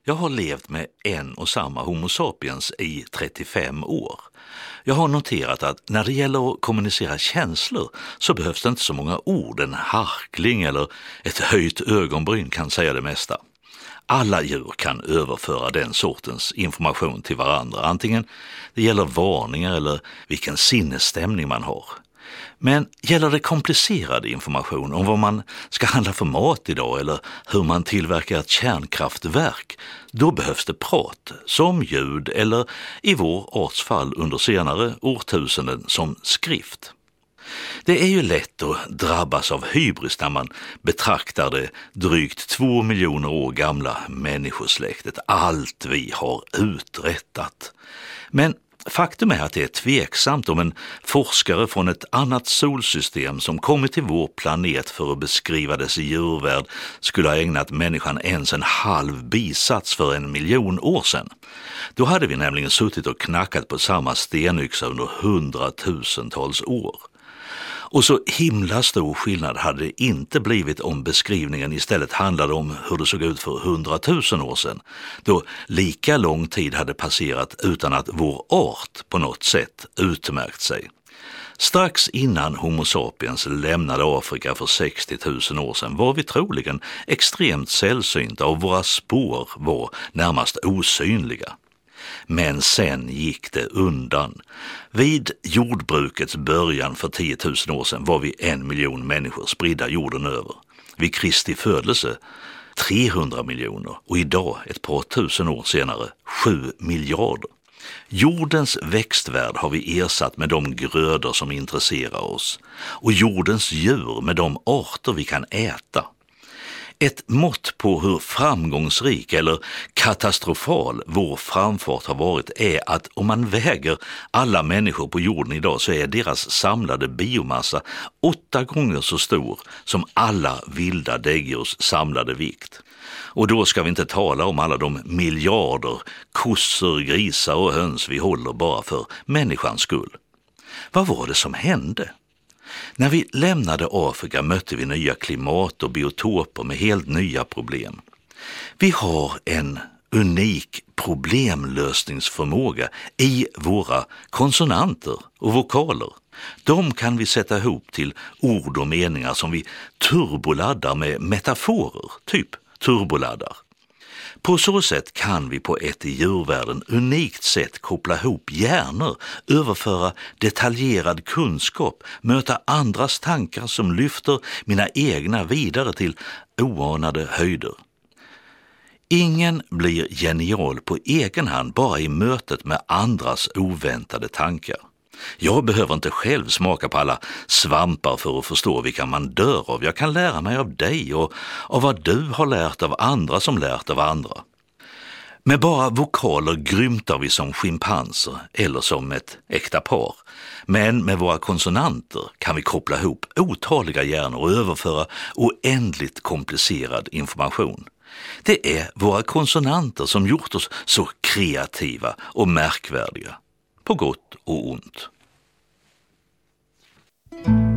Jag har levt med en och samma Homo sapiens i 35 år. Jag har noterat att när det gäller att kommunicera känslor så behövs det inte så många ord. En harkling eller ett höjt ögonbryn kan säga det mesta. Alla djur kan överföra den sortens information till varandra, antingen det gäller varningar eller vilken sinnesstämning man har. Men gäller det komplicerad information om vad man ska handla för mat idag eller hur man tillverkar ett kärnkraftverk, då behövs det prat, som ljud eller i vår arts fall under senare årtusenden som skrift. Det är ju lätt att drabbas av hybris när man betraktar det drygt 2 miljoner år gamla människosläktet, allt vi har uträttat. Men faktum är att det är tveksamt om en forskare från ett annat solsystem som kommit till vår planet för att beskriva dess djurvärld skulle ha ägnat människan ens en halv bisats för 1 miljon år sedan. Då hade vi nämligen suttit och knackat på samma stenyxa under 100 000-tals år. Och så himla stor skillnad hade det inte blivit om beskrivningen istället handlade om hur det såg ut för 100 000 år sedan, då lika lång tid hade passerat utan att vår art på något sätt utmärkt sig. Strax innan Homo sapiens lämnade Afrika för 60 000 år sedan var vi troligen extremt sällsynta och våra spår var närmast osynliga. Men sen gick det undan. Vid jordbrukets början för 10 000 år sedan var vi 1 miljon människor spridda jorden över. Vid Kristi födelse 300 miljoner och idag, ett par tusen år senare, 7 miljarder. Jordens växtvärld har vi ersatt med de grödor som intresserar oss och jordens djur med de arter vi kan äta. Ett mått på hur framgångsrik eller katastrofal vår framfart har varit är att om man väger alla människor på jorden idag så är deras samlade biomassa 8 gånger så stor som alla vilda däggdjurs samlade vikt. Och då ska vi inte tala om alla de miljarder kossor, grisar och höns vi håller bara för människans skull. Vad var det som hände? När vi lämnade Afrika mötte vi nya klimat och biotoper med helt nya problem. Vi har en unik problemlösningsförmåga i våra konsonanter och vokaler. De kan vi sätta ihop till ord och meningar som vi turboladdar med metaforer, typ turboladdar. På så sätt kan vi på ett i djurvärlden unikt sätt koppla ihop hjärnor, överföra detaljerad kunskap, möta andras tankar som lyfter mina egna vidare till oanade höjder. Ingen blir genial på egen hand bara i mötet med andras oväntade tankar. Jag behöver inte själv smaka på alla svampar för att förstå vilka man dör av. Jag kan lära mig av dig och av vad du har lärt av andra som lärt av andra. Med bara vokaler grymtar vi som schimpanser eller som ett äkta par. Men med våra konsonanter kan vi koppla ihop otaliga hjärnor och överföra oändligt komplicerad information. Det är våra konsonanter som gjort oss så kreativa och märkvärdiga. På gott och ont.